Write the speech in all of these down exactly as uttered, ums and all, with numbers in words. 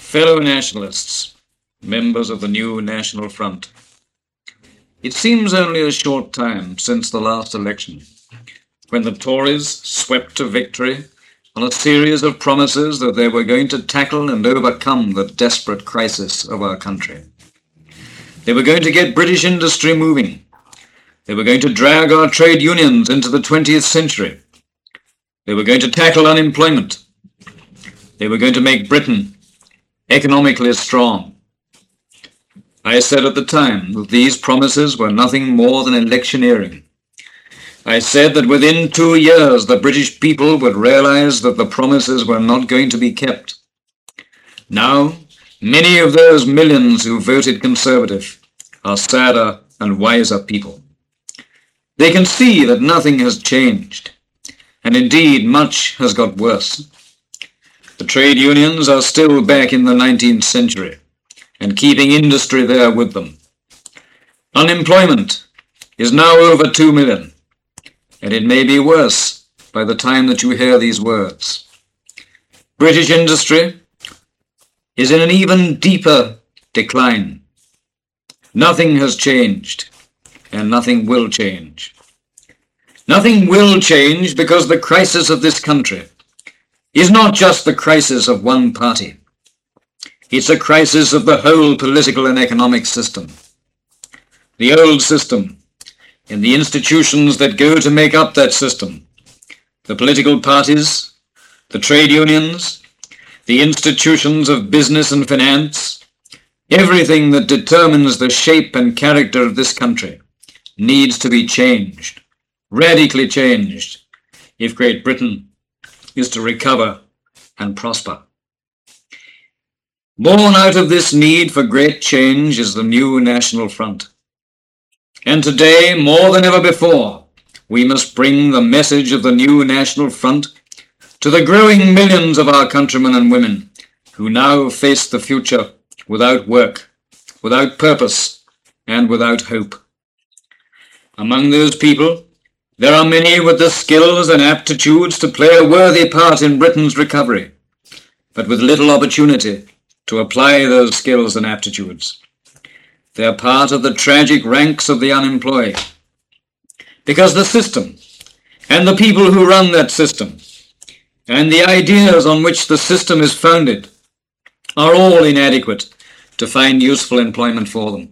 Fellow nationalists, members of the new National Front, it seems only a short time since the last election, when the Tories swept to victory on a series of promises that they were going to tackle and overcome the desperate crisis of our country. They were going to get British industry moving. They were going to drag our trade unions into the twentieth century. They were going to tackle unemployment. They were going to make Britain economically strong. I said at the time that these promises were nothing more than electioneering. I said that within two years the British people would realize that the promises were not going to be kept. Now, many of those millions who voted Conservative are sadder and wiser people. They can see that nothing has changed, and indeed much has got worse. The trade unions are still back in the nineteenth century and keeping industry there with them. Unemployment is now over two million, and it may be worse by the time that you hear these words. British industry is in an even deeper decline. Nothing has changed, and nothing will change. Nothing will change because the crisis of this country is not just the crisis of one party. It's a crisis of the whole political and economic system. The old system and the institutions that go to make up that system, the political parties, the trade unions, the institutions of business and finance, everything that determines the shape and character of this country needs to be changed, radically changed, if Great Britain is to recover and prosper. Born out of this need for great change is the new National Front. And today, more than ever before, we must bring the message of the new National Front to the growing millions of our countrymen and women who now face the future without work, without purpose, and without hope. Among those people, there are many with the skills and aptitudes to play a worthy part in Britain's recovery, but with little opportunity to apply those skills and aptitudes. They are part of the tragic ranks of the unemployed, because the system and the people who run that system and the ideas on which the system is founded are all inadequate to find useful employment for them.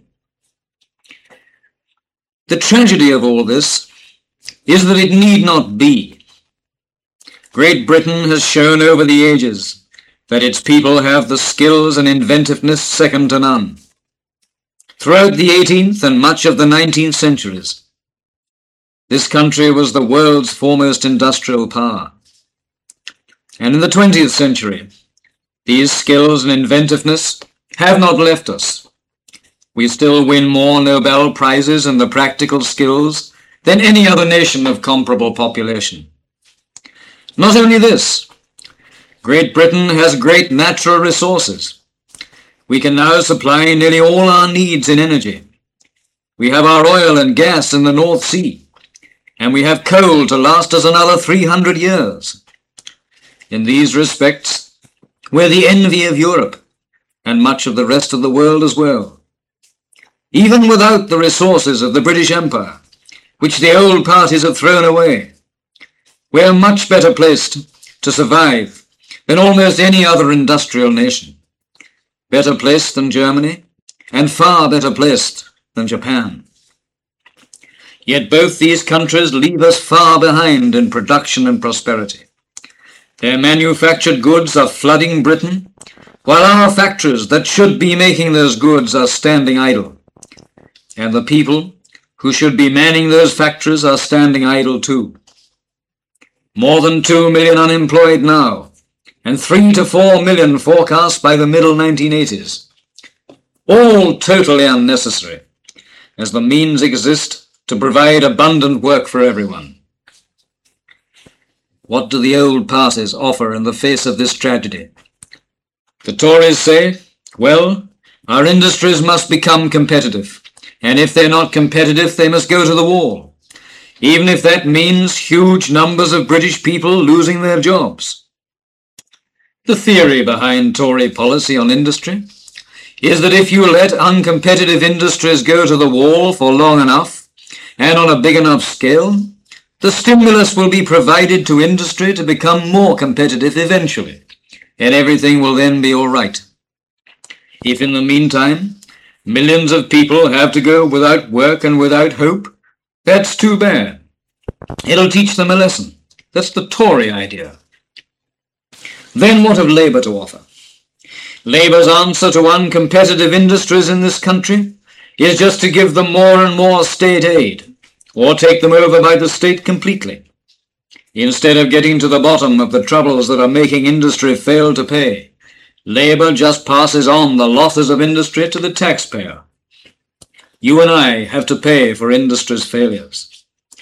The tragedy of all this is that it need not be. Great Britain has shown over the ages that its people have the skills and inventiveness second to none. Throughout the eighteenth and much of the nineteenth centuries, this country was the world's foremost industrial power. And in the twentieth century, these skills and inventiveness have not left us. We still win more Nobel Prizes in the practical skills than any other nation of comparable population. Not only this, Great Britain has great natural resources. We can now supply nearly all our needs in energy. We have our oil and gas in the North Sea, and we have coal to last us another three hundred years. In these respects, we're the envy of Europe and much of the rest of the world as well. Even without the resources of the British Empire, which the old parties have thrown away, we are much better placed to survive than almost any other industrial nation, better placed than Germany, and far better placed than Japan. Yet both these countries leave us far behind in production and prosperity. Their manufactured goods are flooding Britain, while our factories that should be making those goods are standing idle, and the people who should be manning those factories are standing idle too. More than two million unemployed now, and three to four million forecast by the middle nineteen eighties. All totally unnecessary, as the means exist to provide abundant work for everyone. What do the old parties offer in the face of this tragedy? The Tories say, well, our industries must become competitive, and if they're not competitive, they must go to the wall, even if that means huge numbers of British people losing their jobs. The theory behind Tory policy on industry is that if you let uncompetitive industries go to the wall for long enough and on a big enough scale, the stimulus will be provided to industry to become more competitive eventually, and everything will then be all right. If in the meantime, millions of people have to go without work and without hope, that's too bad. It'll teach them a lesson. That's the Tory idea. Then what of Labour to offer? Labour's answer to uncompetitive industries in this country is just to give them more and more state aid, or take them over by the state completely. Instead of getting to the bottom of the troubles that are making industry fail to pay, Labour just passes on the losses of industry to the taxpayer. You and I have to pay for industry's failures.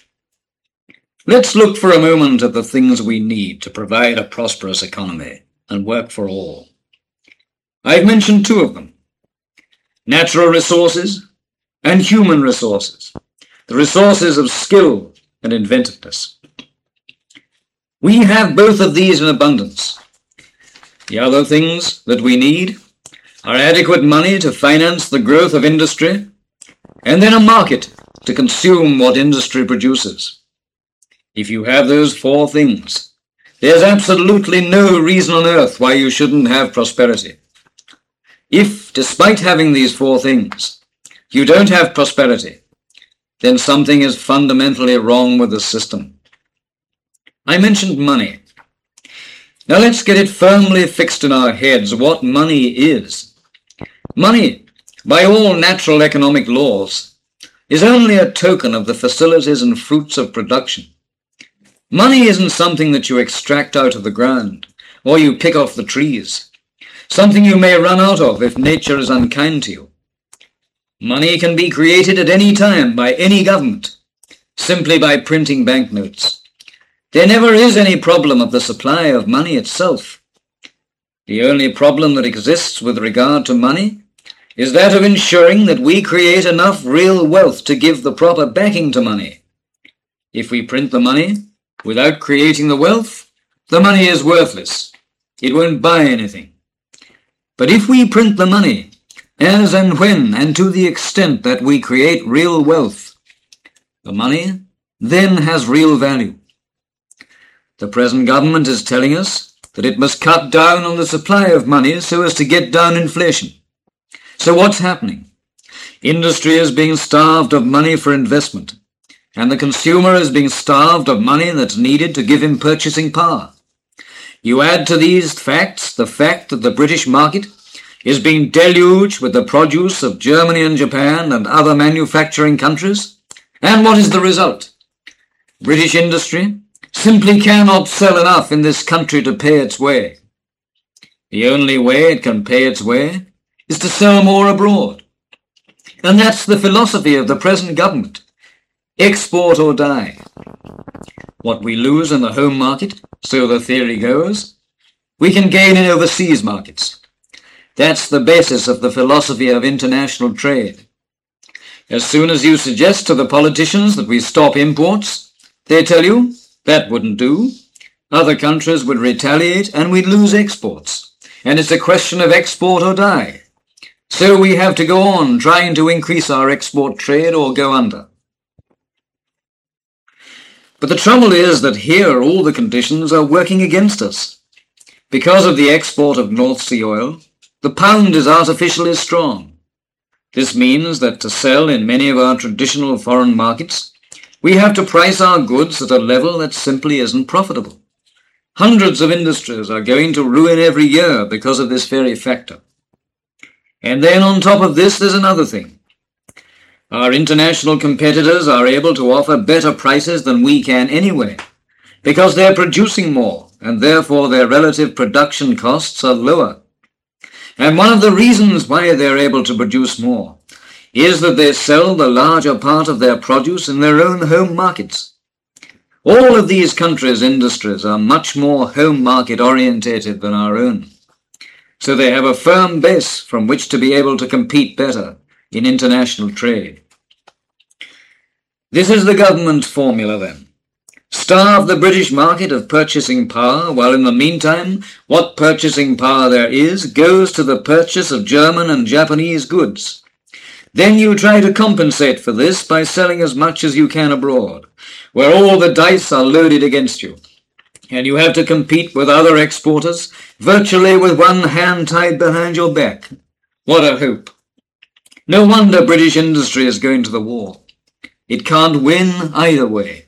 Let's look for a moment at the things we need to provide a prosperous economy and work for all. I've mentioned two of them: natural resources and human resources, the resources of skill and inventiveness. We have both of these in abundance. The other things that we need are adequate money to finance the growth of industry, and then a market to consume what industry produces. If you have those four things, there's absolutely no reason on earth why you shouldn't have prosperity. If, despite having these four things, you don't have prosperity, then something is fundamentally wrong with the system. I mentioned money. Now let's get it firmly fixed in our heads what money is. Money, by all natural economic laws, is only a token of the facilities and fruits of production. Money isn't something that you extract out of the ground, or you pick off the trees, something you may run out of if nature is unkind to you. Money can be created at any time by any government, simply by printing banknotes. There never is any problem of the supply of money itself. The only problem that exists with regard to money is that of ensuring that we create enough real wealth to give the proper backing to money. If we print the money without creating the wealth, the money is worthless. It won't buy anything. But if we print the money, as and when and to the extent that we create real wealth, the money then has real value. The present government is telling us that it must cut down on the supply of money so as to get down inflation. So what's happening? Industry is being starved of money for investment, and the consumer is being starved of money that's needed to give him purchasing power. You add to these facts the fact that the British market is being deluged with the produce of Germany and Japan and other manufacturing countries, and what is the result? British industry simply cannot sell enough in this country to pay its way. The only way it can pay its way is to sell more abroad. And that's the philosophy of the present government: export or die. What we lose in the home market, so the theory goes, we can gain in overseas markets. That's the basis of the philosophy of international trade. As soon as you suggest to the politicians that we stop imports, they tell you that wouldn't do. Other countries would retaliate and we'd lose exports. And it's a question of export or die. So we have to go on trying to increase our export trade or go under. But the trouble is that here all the conditions are working against us. Because of the export of North Sea oil, the pound is artificially strong. This means that to sell in many of our traditional foreign markets, we have to price our goods at a level that simply isn't profitable. Hundreds of industries are going to ruin every year because of this very factor. And then on top of this, there's another thing. Our international competitors are able to offer better prices than we can anyway, because they're producing more, and therefore their relative production costs are lower. And one of the reasons why they're able to produce more is that they sell the larger part of their produce in their own home markets. All of these countries' industries are much more home market orientated than our own, so they have a firm base from which to be able to compete better in international trade. This is the government's formula then: starve the British market of purchasing power, while in the meantime, what purchasing power there is goes to the purchase of German and Japanese goods. Then you try to compensate for this by selling as much as you can abroad, where all the dice are loaded against you, and you have to compete with other exporters, virtually with one hand tied behind your back. What a hope! No wonder British industry is going to the war. It can't win either way.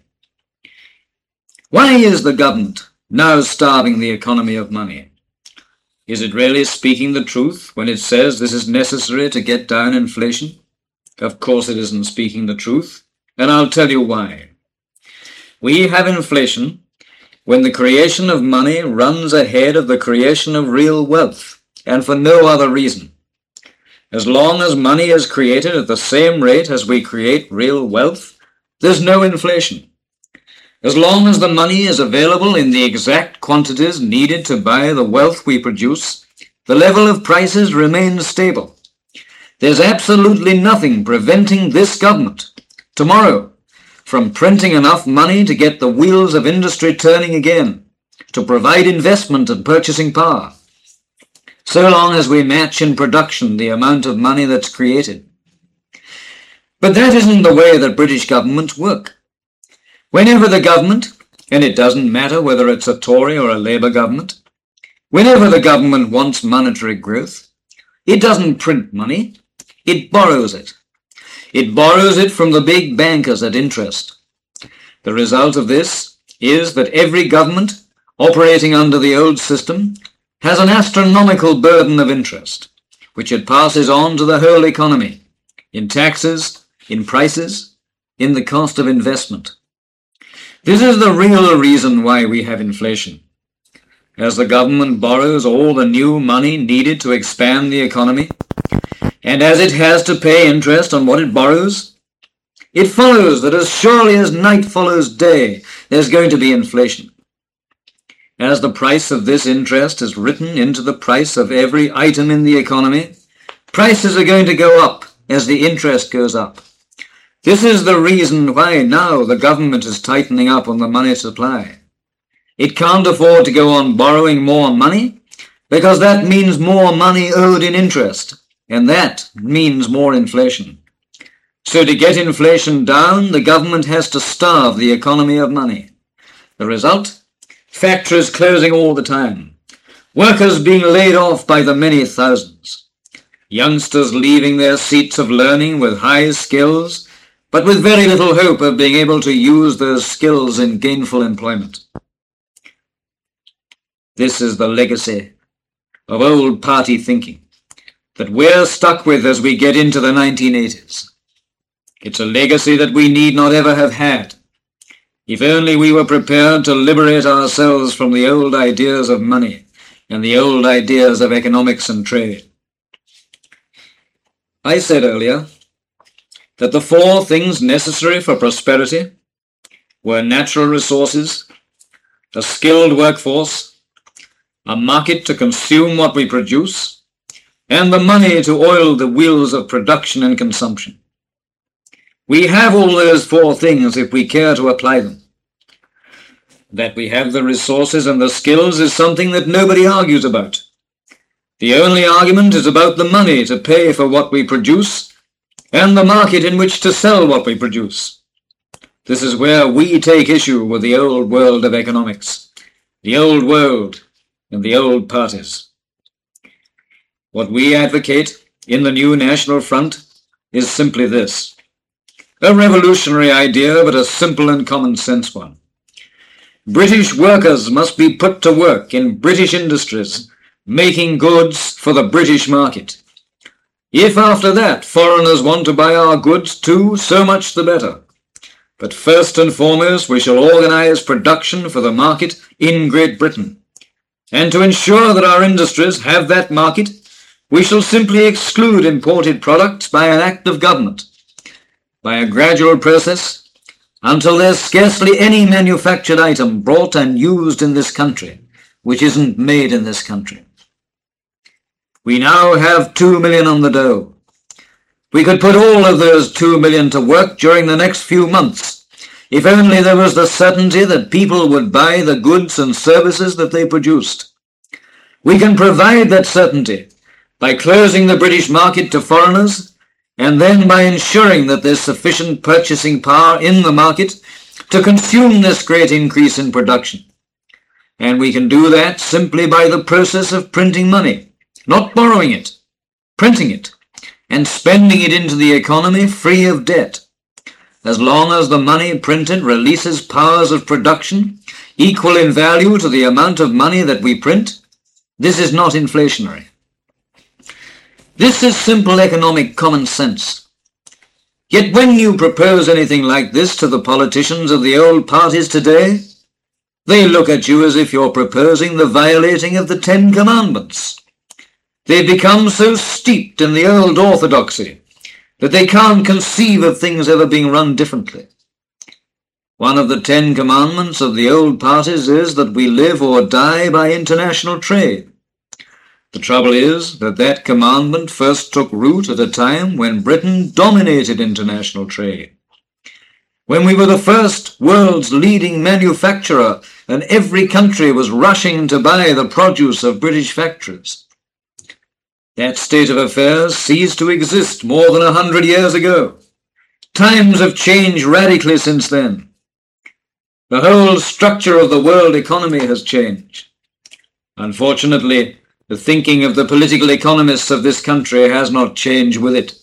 Why is the government now starving the economy of money? Is it really speaking the truth when it says this is necessary to get down inflation? Of course it isn't speaking the truth, and I'll tell you why. We have inflation when the creation of money runs ahead of the creation of real wealth, and for no other reason. As long as money is created at the same rate as we create real wealth, there's no inflation. As long as the money is available in the exact quantities needed to buy the wealth we produce, the level of prices remains stable. There's absolutely nothing preventing this government, tomorrow, from printing enough money to get the wheels of industry turning again, to provide investment and purchasing power, so long as we match in production the amount of money that's created. But that isn't the way that British governments work. Whenever the government, and it doesn't matter whether it's a Tory or a Labour government, whenever the government wants monetary growth, it doesn't print money, it borrows it. It borrows it from the big bankers at interest. The result of this is that every government operating under the old system has an astronomical burden of interest, which it passes on to the whole economy, in taxes, in prices, in the cost of investment. This is the real reason why we have inflation. As the government borrows all the new money needed to expand the economy, and as it has to pay interest on what it borrows, it follows that as surely as night follows day, there's going to be inflation. As the price of this interest is written into the price of every item in the economy, prices are going to go up as the interest goes up. This is the reason why now the government is tightening up on the money supply. It can't afford to go on borrowing more money, because that means more money owed in interest, and that means more inflation. So to get inflation down, the government has to starve the economy of money. The result? Factories closing all the time, workers being laid off by the many thousands, youngsters leaving their seats of learning with high skills, but with very little hope of being able to use those skills in gainful employment. This is the legacy of old party thinking that we're stuck with as we get into the nineteen eighties. It's a legacy that we need not ever have had, if only we were prepared to liberate ourselves from the old ideas of money and the old ideas of economics and trade. I said earlier that the four things necessary for prosperity were natural resources, a skilled workforce, a market to consume what we produce, and the money to oil the wheels of production and consumption. We have all those four things if we care to apply them. That we have the resources and the skills is something that nobody argues about. The only argument is about the money to pay for what we produce and the market in which to sell what we produce. This is where we take issue with the old world of economics, the old world and the old parties. What we advocate in the new National Front is simply this: a revolutionary idea, but a simple and common sense one. British workers must be put to work in British industries, making goods for the British market. If after that foreigners want to buy our goods too, so much the better. But first and foremost, we shall organize production for the market in Great Britain. And to ensure that our industries have that market, we shall simply exclude imported products by an act of government, by a gradual process, until there's scarcely any manufactured item brought and used in this country which isn't made in this country. We now have two million on the dole. We could put all of those two million to work during the next few months if only there was the certainty that people would buy the goods and services that they produced. We can provide that certainty by closing the British market to foreigners, and then by ensuring that there's sufficient purchasing power in the market to consume this great increase in production. And we can do that simply by the process of printing money, not borrowing it, printing it, and spending it into the economy free of debt. As long as the money printed releases powers of production equal in value to the amount of money that we print, this is not inflationary. This is simple economic common sense. Yet when you propose anything like this to the politicians of the old parties today, they look at you as if you're proposing the violating of the Ten Commandments. They've become so steeped in the old orthodoxy that they can't conceive of things ever being run differently. One of the Ten Commandments of the old parties is that we live or die by international trade. The trouble is that that commandment first took root at a time when Britain dominated international trade, when we were the first world's leading manufacturer and every country was rushing to buy the produce of British factories. That state of affairs ceased to exist more than a hundred years ago. Times have changed radically since then. The whole structure of the world economy has changed. Unfortunately, the thinking of the political economists of this country has not changed with it.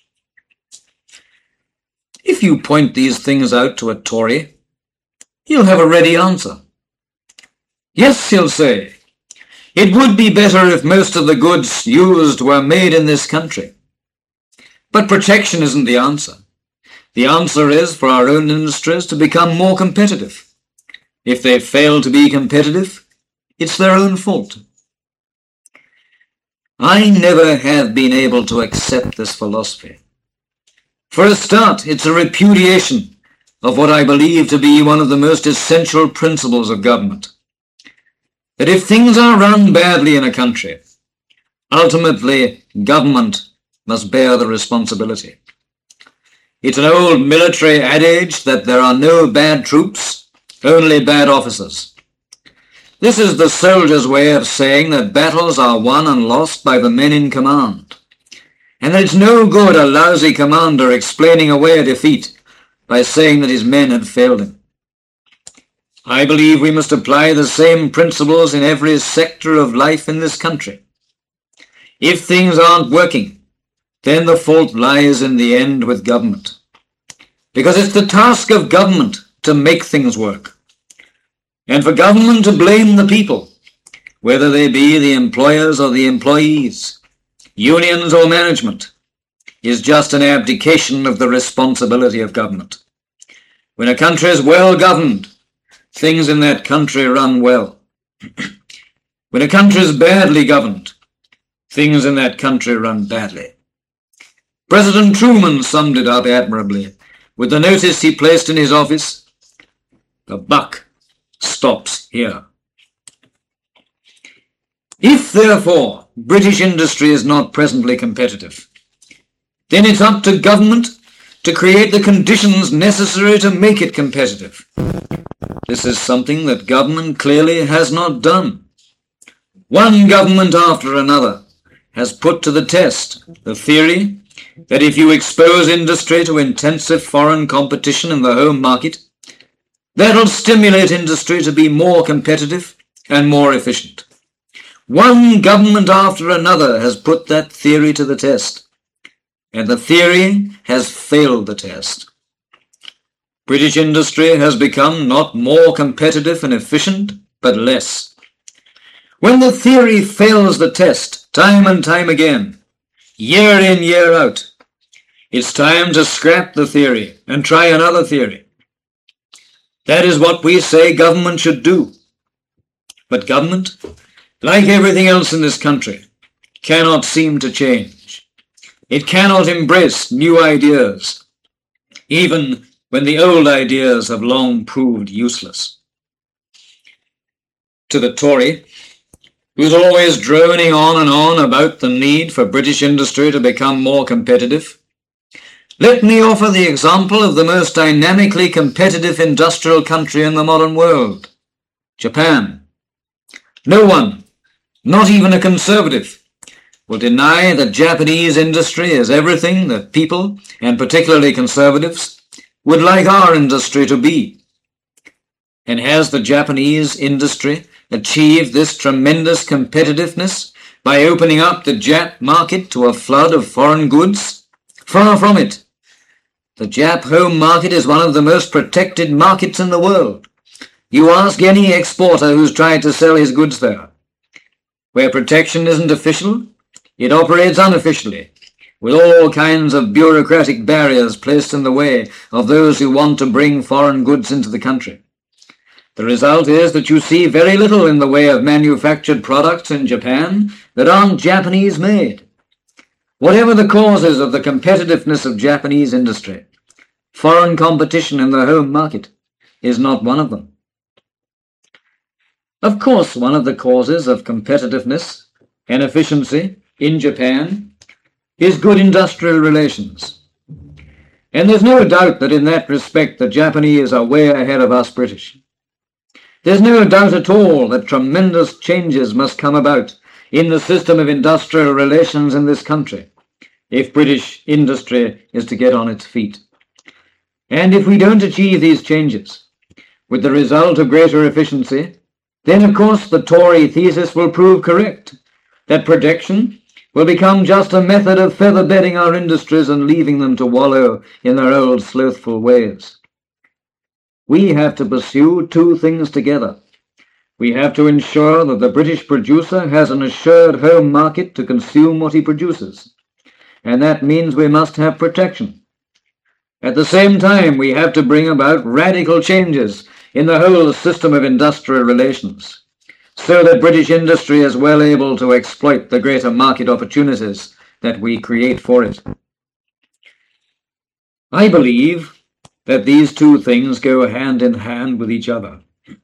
If you point these things out to a Tory, he'll have a ready answer. Yes, he'll say, it would be better if most of the goods used were made in this country. But protection isn't the answer. The answer is for our own industries to become more competitive. If they fail to be competitive, it's their own fault. I never have been able to accept this philosophy. For a start, it's a repudiation of what I believe to be one of the most essential principles of government. That if things are run badly in a country, ultimately government must bear the responsibility. It's an old military adage that there are no bad troops, only bad officers. This is the soldier's way of saying that battles are won and lost by the men in command, and that it's no good a lousy commander explaining away a defeat by saying that his men had failed him. I believe we must apply the same principles in every sector of life in this country. If things aren't working, then the fault lies in the end with government, because it's the task of government to make things work. And for government to blame the people, whether they be the employers or the employees, unions or management, is just an abdication of the responsibility of government. When a country is well governed, things in that country run well. When a country is badly governed, things in that country run badly. President Truman summed it up admirably with the notice he placed in his office, "The buck stops here." If, therefore, British industry is not presently competitive, then it's up to government to create the conditions necessary to make it competitive. This is something that government clearly has not done. One government after another has put to the test the theory that if you expose industry to intensive foreign competition in the home market, that'll stimulate industry to be more competitive and more efficient. One government after another has put that theory to the test, and the theory has failed the test. British industry has become not more competitive and efficient, but less. When the theory fails the test time and time again, year in, year out, it's time to scrap the theory and try another theory. That is what we say government should do. But government, like everything else in this country, cannot seem to change. It cannot embrace new ideas, even when the old ideas have long proved useless. To the Tory, who's always droning on and on about the need for British industry to become more competitive, Let me offer the example of the most dynamically competitive industrial country in the modern world, Japan. No one, not even a conservative, will deny that Japanese industry is everything that people, and particularly conservatives, would like our industry to be. And has the Japanese industry achieved this tremendous competitiveness by opening up the Jap market to a flood of foreign goods? Far from it. The Jap home market is one of the most protected markets in the world. You ask any exporter who's tried to sell his goods there. Where protection isn't official, it operates unofficially, with all kinds of bureaucratic barriers placed in the way of those who want to bring foreign goods into the country. The result is that you see very little in the way of manufactured products in Japan that aren't Japanese-made. Whatever the causes of the competitiveness of Japanese industry, foreign competition in the home market is not one of them. Of course, one of the causes of competitiveness and efficiency in Japan is good industrial relations. And there's no doubt that in that respect the Japanese are way ahead of us British. There's no doubt at all that tremendous changes must come about in the system of industrial relations in this country if British industry is to get on its feet. And if we don't achieve these changes, with the result of greater efficiency, then of course the Tory thesis will prove correct, that protection will become just a method of feather-bedding our industries and leaving them to wallow in their old slothful ways. We have to pursue two things together. We have to ensure that the British producer has an assured home market to consume what he produces, and that means we must have protection. At the same time, we have to bring about radical changes in the whole system of industrial relations, so that British industry is well able to exploit the greater market opportunities that we create for it. I believe that these two things go hand in hand with each other.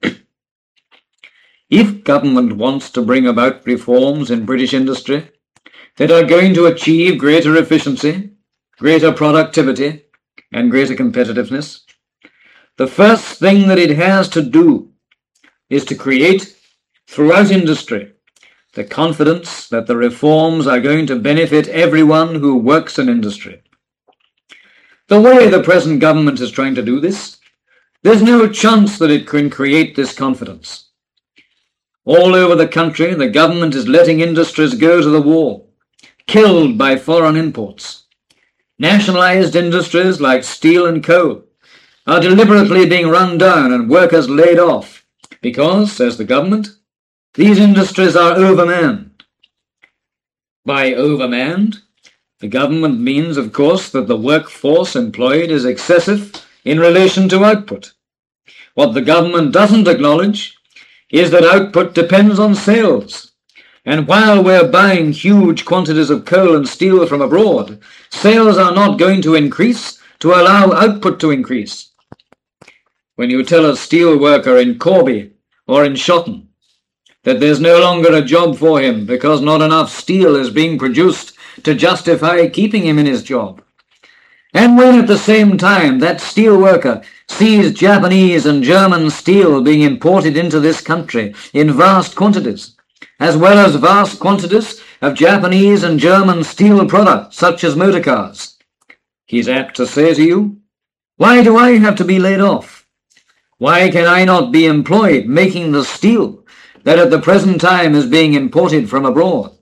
If government wants to bring about reforms in British industry that are going to achieve greater efficiency, greater productivity, and greater competitiveness, the first thing that it has to do is to create throughout industry the confidence that the reforms are going to benefit everyone who works in industry. The way the present government is trying to do this, there's no chance that it can create this confidence. All over the country, the government is letting industries go to the wall, killed by foreign imports. Nationalized industries like steel and coal are deliberately being run down and workers laid off because, says the government, these industries are overmanned. By overmanned, the government means, of course, that the workforce employed is excessive in relation to output. What the government doesn't acknowledge is that output depends on sales. And while we're buying huge quantities of coal and steel from abroad, sales are not going to increase to allow output to increase. When you tell a steel worker in Corby or in Shotton that there's no longer a job for him because not enough steel is being produced to justify keeping him in his job, and when at the same time that steel worker sees Japanese and German steel being imported into this country in vast quantities, as well as vast quantities of Japanese and German steel products such as motor cars, he's apt to say to you, why do I have to be laid off? Why can I not be employed making the steel that at the present time is being imported from abroad?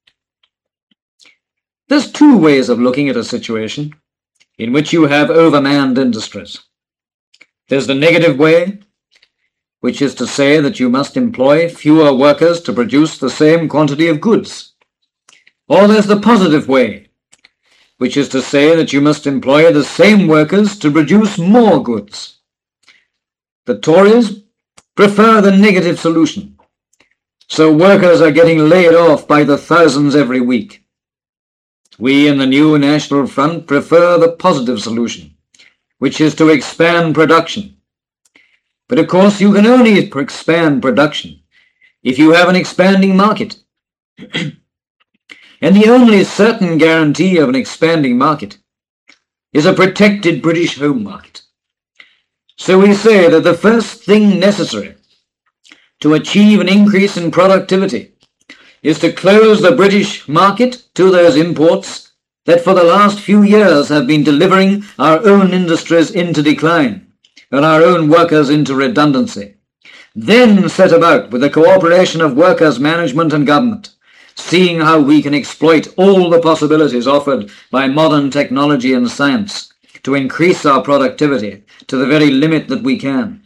There's two ways of looking at a situation in which you have overmanned industries. There's the negative way, which is to say that you must employ fewer workers to produce the same quantity of goods. Or there's the positive way, which is to say that you must employ the same workers to produce more goods. The Tories prefer the negative solution, so workers are getting laid off by the thousands every week. We in the New National Front prefer the positive solution, which is to expand production. But of course you can only expand production if you have an expanding market. And the only certain guarantee of an expanding market is a protected British home market. So we say that the first thing necessary to achieve an increase in productivity is to close the British market to those imports that for the last few years have been delivering our own industries into decline and our own workers into redundancy. Then set about with the cooperation of workers' management and government, seeing how we can exploit all the possibilities offered by modern technology and science to increase our productivity to the very limit that we can.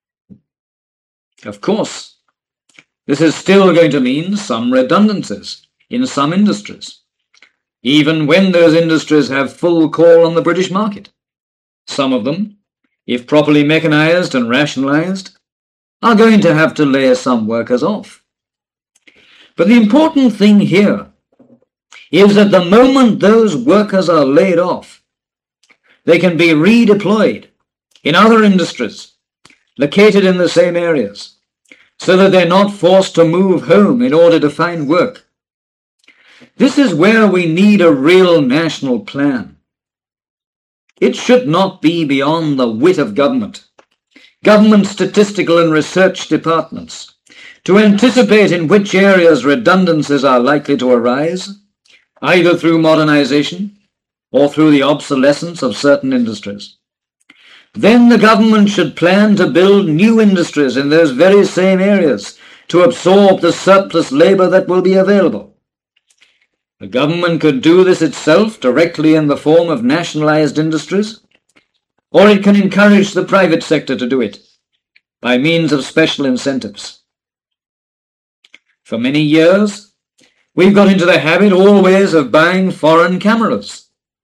Of course, this is still going to mean some redundancies in some industries, even when those industries have full call on the British market. Some of them, if properly mechanized and rationalized, are going to have to lay some workers off. But the important thing here is that the moment those workers are laid off, they can be redeployed in other industries located in the same areas, so that they're not forced to move home in order to find work. This is where we need a real national plan. It should not be beyond the wit of government, government statistical and research departments, to anticipate in which areas redundancies are likely to arise, either through modernization or through the obsolescence of certain industries. Then the government should plan to build new industries in those very same areas to absorb the surplus labor that will be available. The government could do this itself directly in the form of nationalized industries, or it can encourage the private sector to do it by means of special incentives. For many years, we've got into the habit always of buying foreign cameras.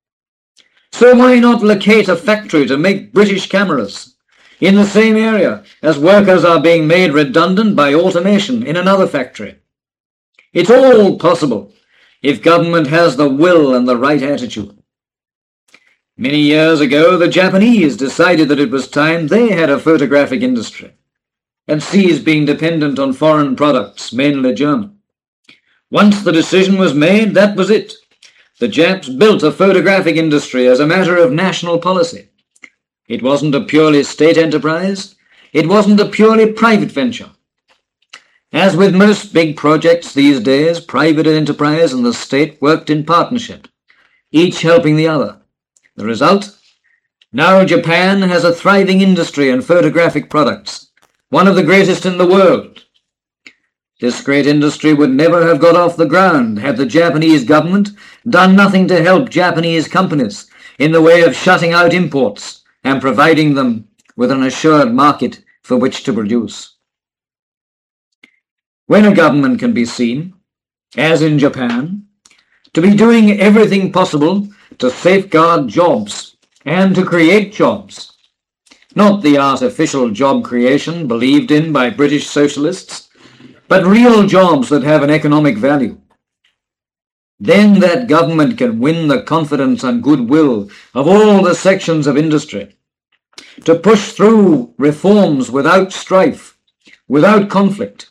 So why not locate a factory to make British cameras in the same area as workers are being made redundant by automation in another factory? It's all possible if government has the will and the right attitude. Many years ago, the Japanese decided that it was time they had a photographic industry and ceased being dependent on foreign products, mainly German. Once the decision was made, that was it. The Japs built a photographic industry as a matter of national policy. It wasn't a purely state enterprise. It wasn't a purely private venture. As with most big projects these days, private enterprise and the state worked in partnership, each helping the other. The result? Now Japan has a thriving industry in photographic products, one of the greatest in the world. This great industry would never have got off the ground had the Japanese government done nothing to help Japanese companies in the way of shutting out imports and providing them with an assured market for which to produce. When a government can be seen, as in Japan, to be doing everything possible to safeguard jobs and to create jobs, not the artificial job creation believed in by British socialists, but real jobs that have an economic value, then that government can win the confidence and goodwill of all the sections of industry to push through reforms without strife, without conflict.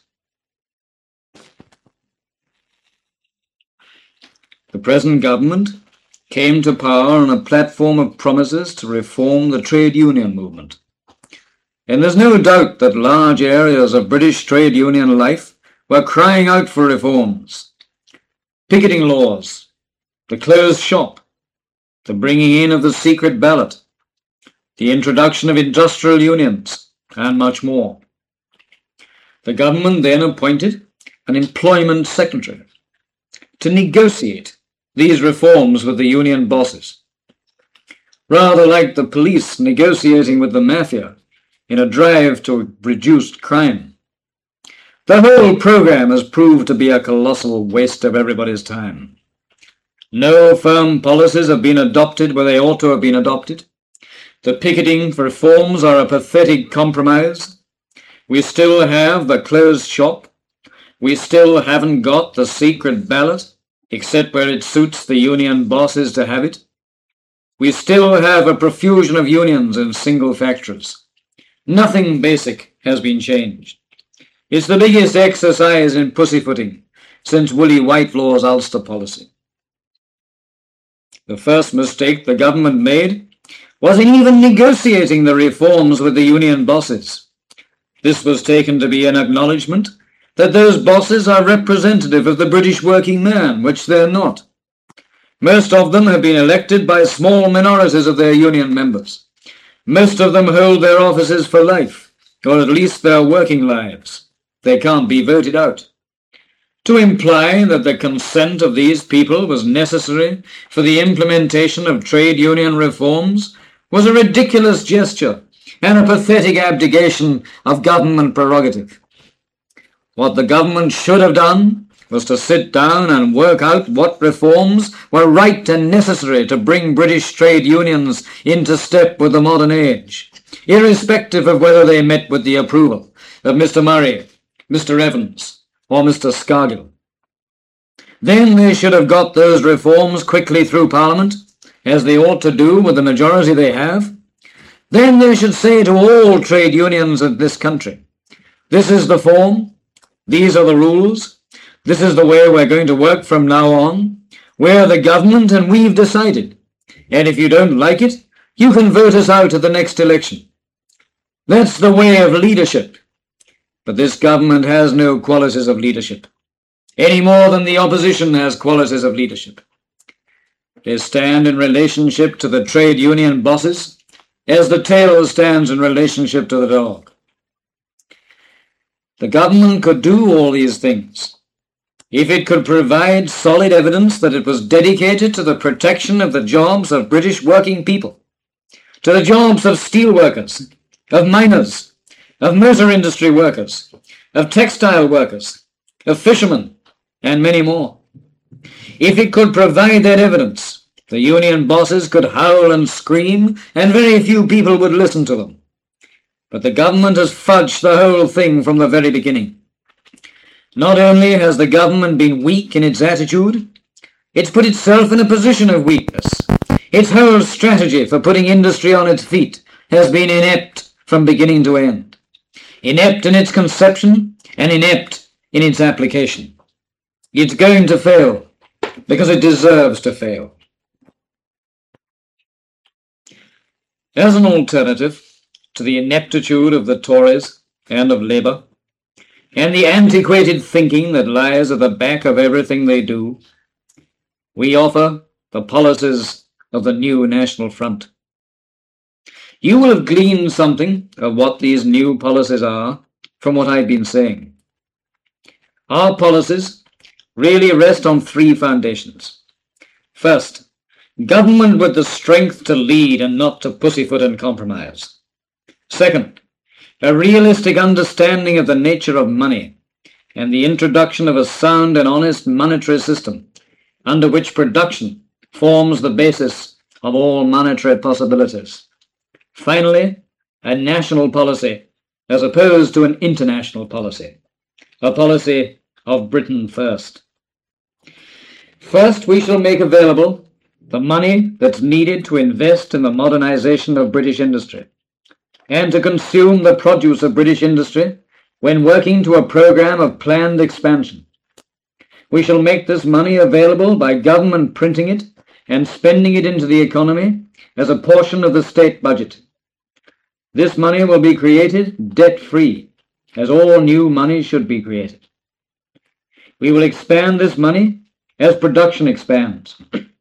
The present government came to power on a platform of promises to reform the trade union movement. And there's no doubt that large areas of British trade union life were crying out for reforms. Picketing laws, the closed shop, the bringing in of the secret ballot, the introduction of industrial unions, and much more. The government then appointed an employment secretary to negotiate these reforms with the union bosses, rather like the police negotiating with the mafia in a drive to reduce crime. The whole program has proved to be a colossal waste of everybody's time. No firm policies have been adopted where they ought to have been adopted. The picketing reforms are a pathetic compromise. We still have the closed shop. We still haven't got the secret ballot, except where it suits the union bosses to have it. We still have a profusion of unions in single factories. Nothing basic has been changed. It's the biggest exercise in pussyfooting since Willie Whitelaw's Ulster policy. The first mistake the government made was in even negotiating the reforms with the union bosses. This was taken to be an acknowledgement that those bosses are representative of the British working man, which they're not. Most of them have been elected by small minorities of their union members. Most of them hold their offices for life, or at least their working lives. They can't be voted out. To imply that the consent of these people was necessary for the implementation of trade union reforms was a ridiculous gesture and a pathetic abdication of government prerogative. What the government should have done was to sit down and work out what reforms were right and necessary to bring British trade unions into step with the modern age, irrespective of whether they met with the approval of Mister Murray, Mister Evans, or Mister Scargill. Then they should have got those reforms quickly through Parliament, as they ought to do with the majority they have. Then they should say to all trade unions of this country, this is the form, these are the rules, this is the way we're going to work from now on. We're the government and we've decided. And if you don't like it, you can vote us out at the next election. That's the way of leadership. But this government has no qualities of leadership, any more than the opposition has qualities of leadership. They stand in relationship to the trade union bosses as the tail stands in relationship to the dog. The government could do all these things if it could provide solid evidence that it was dedicated to the protection of the jobs of British working people, to the jobs of steel workers, of miners, of motor industry workers, of textile workers, of fishermen, and many more. If it could provide that evidence, the union bosses could howl and scream, and very few people would listen to them. But the government has fudged the whole thing from the very beginning. Not only has the government been weak in its attitude, it's put itself in a position of weakness. Its whole strategy for putting industry on its feet has been inept from beginning to end. Inept in its conception and inept in its application. It's going to fail because it deserves to fail. As an alternative to the ineptitude of the Tories and of Labour, and the antiquated thinking that lies at the back of everything they do, we offer the policies of the new National Front. You will have gleaned something of what these new policies are from what I've been saying. Our policies really rest on three foundations. First, government with the strength to lead and not to pussyfoot and compromise. Second, a realistic understanding of the nature of money and the introduction of a sound and honest monetary system under which production forms the basis of all monetary possibilities. Finally, a national policy as opposed to an international policy, a policy of Britain first. First, we shall make available the money that's needed to invest in the modernization of British industry and to consume the produce of British industry when working to a program of planned expansion. We shall make this money available by government printing it and spending it into the economy as a portion of the state budget. This money will be created debt-free, as all new money should be created. We will expand this money as production expands,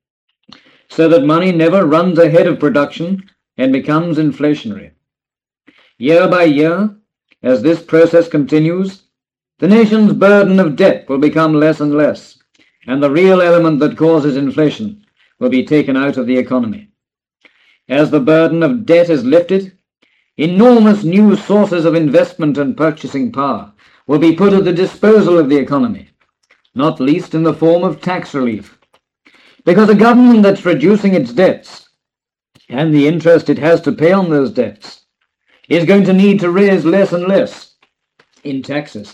so that money never runs ahead of production and becomes inflationary. Year by year, as this process continues, the nation's burden of debt will become less and less, and the real element that causes inflation will be taken out of the economy. As the burden of debt is lifted, enormous new sources of investment and purchasing power will be put at the disposal of the economy, not least in the form of tax relief. Because a government that's reducing its debts and the interest it has to pay on those debts is going to need to raise less and less in taxes.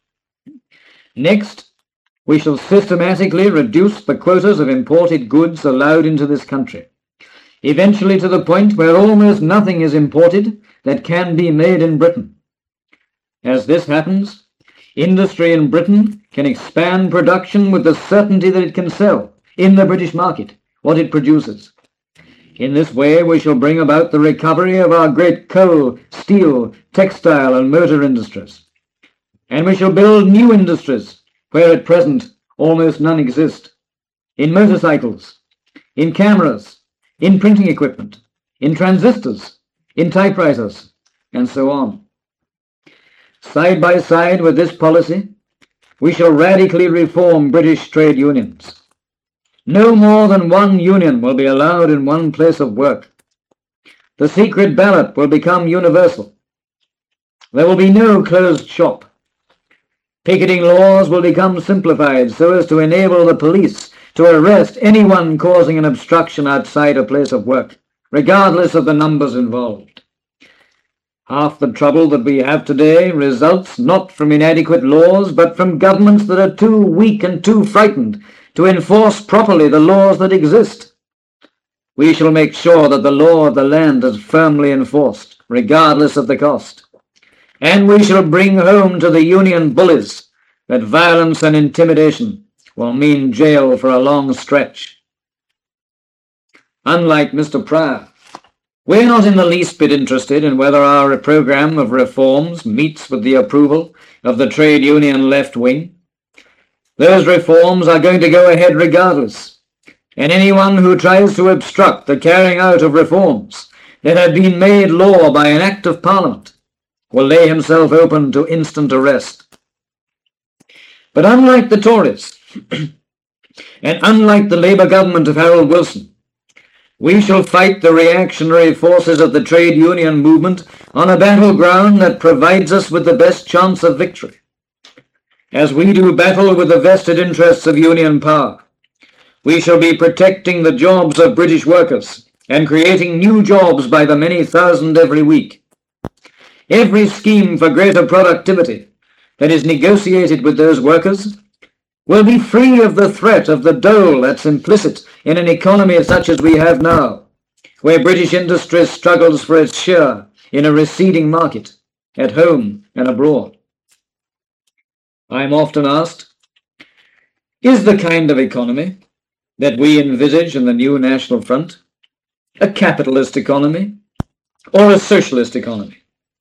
Next, we shall systematically reduce the quotas of imported goods allowed into this country, eventually to the point where almost nothing is imported that can be made in Britain. As this happens, industry in Britain can expand production with the certainty that it can sell in the British market what it produces. In this way we shall bring about the recovery of our great coal, steel, textile and motor industries. And we shall build new industries where at present almost none exist. In motorcycles, in cameras, in printing equipment, in transistors, in typewriters, and so on. Side by side with this policy, we shall radically reform British trade unions. No more than one union will be allowed in one place of work. The secret ballot will become universal. There will be no closed shop. Picketing laws will become simplified so as to enable the police to arrest anyone causing an obstruction outside a place of work, regardless of the numbers involved. Half the trouble that we have today results not from inadequate laws, but from governments that are too weak and too frightened to enforce properly the laws that exist. We shall make sure that the law of the land is firmly enforced, regardless of the cost. And we shall bring home to the union bullies that violence and intimidation will mean jail for a long stretch. Unlike Mister Pryor, we're not in the least bit interested in whether our program of reforms meets with the approval of the trade union left wing. Those reforms are going to go ahead regardless, and anyone who tries to obstruct the carrying out of reforms that have been made law by an act of Parliament will lay himself open to instant arrest. But unlike the Tories, and unlike the Labour government of Harold Wilson, we shall fight the reactionary forces of the trade union movement on a battleground that provides us with the best chance of victory. As we do battle with the vested interests of union power, we shall be protecting the jobs of British workers and creating new jobs by the many thousand every week. Every scheme for greater productivity that is negotiated with those workers will be free of the threat of the dole that's implicit in an economy such as we have now, where British industry struggles for its share in a receding market, at home and abroad. I am often asked, is the kind of economy that we envisage in the new National Front a capitalist economy or a socialist economy?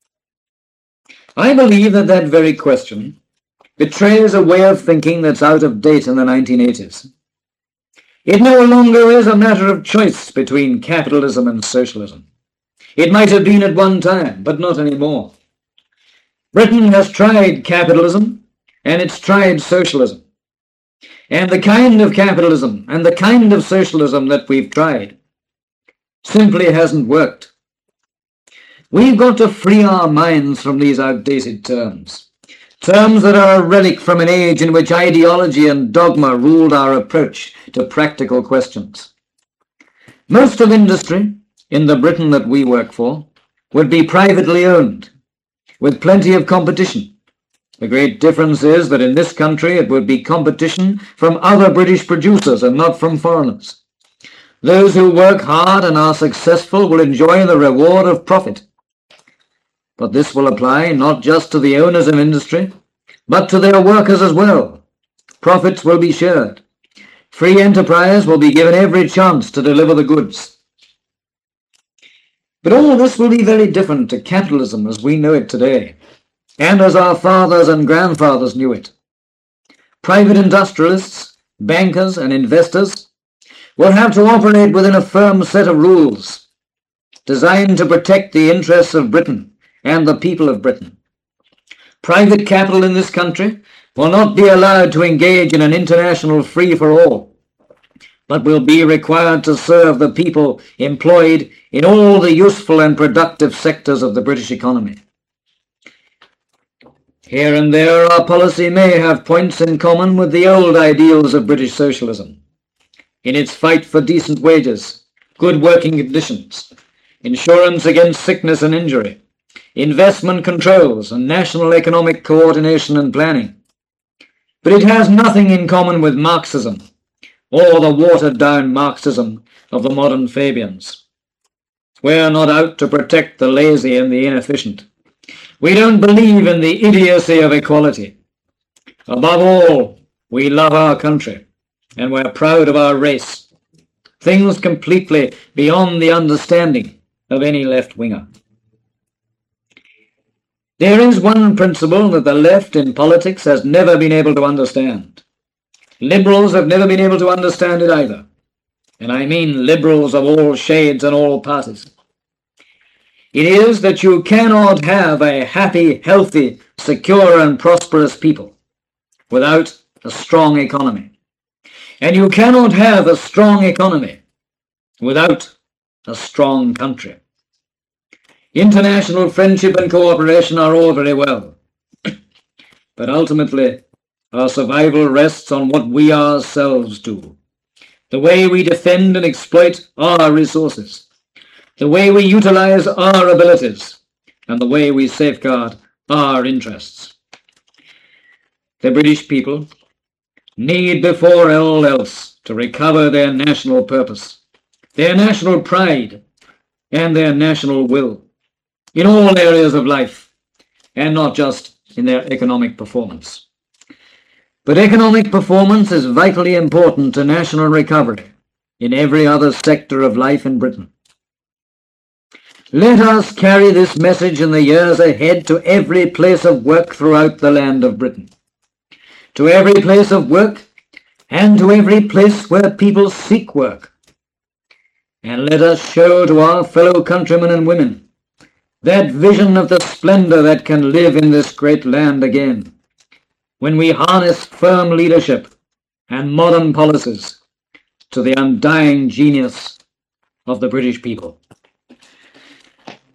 I believe that that very question betrays a way of thinking that's out of date in the nineteen eighties. It no longer is a matter of choice between capitalism and socialism. It might have been at one time, but not anymore. Britain has tried capitalism, and it's tried socialism. And the kind of capitalism and the kind of socialism that we've tried simply hasn't worked. We've got to free our minds from these outdated terms, terms that are a relic from an age in which ideology and dogma ruled our approach to practical questions. Most of industry in the Britain that we work for would be privately owned, with plenty of competition. The great difference is that in this country it would be competition from other British producers and not from foreigners. Those who work hard and are successful will enjoy the reward of profit. But this will apply not just to the owners of industry, but to their workers as well. Profits will be shared. Free enterprise will be given every chance to deliver the goods. But all this will be very different to capitalism as we know it today, and as our fathers and grandfathers knew it. Private industrialists, bankers and investors will have to operate within a firm set of rules designed to protect the interests of Britain and the people of Britain. Private capital in this country will not be allowed to engage in an international free-for-all, but will be required to serve the people employed in all the useful and productive sectors of the British economy. Here and there our policy may have points in common with the old ideals of British socialism, in its fight for decent wages, good working conditions, insurance against sickness and injury, investment controls, and national economic coordination and planning. But it has nothing in common with Marxism, or the watered-down Marxism of the modern Fabians. We're not out to protect the lazy and the inefficient. We don't believe in the idiocy of equality. Above all, we love our country, and we're proud of our race. things completely beyond the understanding of any left-winger. There is one principle that the left in politics has never been able to understand. Liberals have never been able to understand it either. And I mean liberals of all shades and all parties. It is that you cannot have a happy, healthy, secure and prosperous people without a strong economy. And you cannot have a strong economy without a strong country. International friendship and cooperation are all very well, but ultimately our survival rests on what we ourselves do, the way we defend and exploit our resources, the way we utilize our abilities, and the way we safeguard our interests. The British people need before all else to recover their national purpose, their national pride, and their national will in all areas of life, and not just in their economic performance. But economic performance is vitally important to national recovery in every other sector of life in Britain. Let us carry this message in the years ahead to every place of work throughout the land of Britain, to every place of work and to every place where people seek work. And let us show to our fellow countrymen and women that vision of the splendor that can live in this great land again, when we harness firm leadership and modern policies to the undying genius of the British people.